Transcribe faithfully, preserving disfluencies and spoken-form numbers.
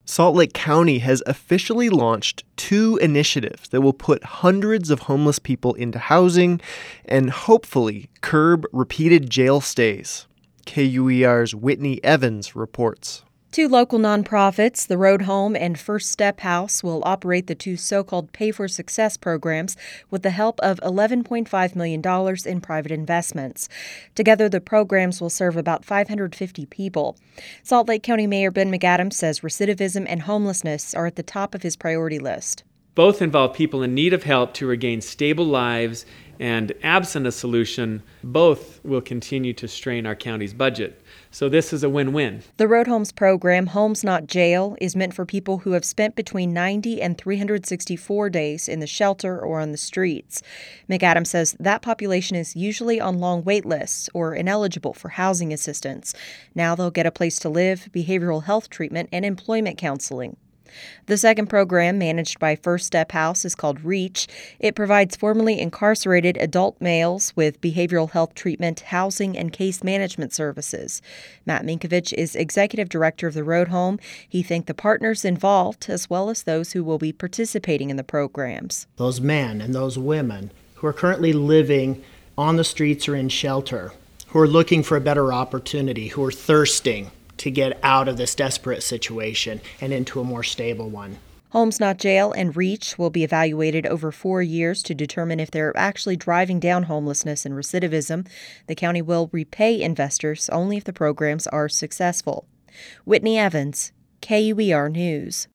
Salt Lake County has officially launched two initiatives that will put hundreds of homeless people into housing and hopefully curb repeated jail stays. K U E R's Whitney Evans reports. Two local nonprofits, the Road Home and First Step House, will operate the two so-called Pay for Success programs with the help of eleven point five million dollars in private investments. Together, the programs will serve about five hundred fifty people. Salt Lake County Mayor Ben McAdams says recidivism and homelessness are at the top of his priority list. Both involve people in need of help to regain stable lives, and absent a solution, both will continue to strain our county's budget. So this is a win-win. The Road Homes program, Homes Not Jail, is meant for people who have spent between ninety and three hundred sixty-four days in the shelter or on the streets. McAdams says that population is usually on long wait lists or ineligible for housing assistance. Now they'll get a place to live, behavioral health treatment, and employment counseling. The second program, managed by First Step House, is called REACH. It provides formerly incarcerated adult males with behavioral health treatment, housing, and case management services. Matt Minkovich is executive director of the Road Home. He thanked the partners involved, as well as those who will be participating in the programs. Those men and those women who are currently living on the streets or in shelter, who are looking for a better opportunity, who are thirsting to get out of this desperate situation and into a more stable one. Homes Not Jail and REACH will be evaluated over four years to determine if they're actually driving down homelessness and recidivism. The county will repay investors only if the programs are successful. Whitney Evans, K U E R News.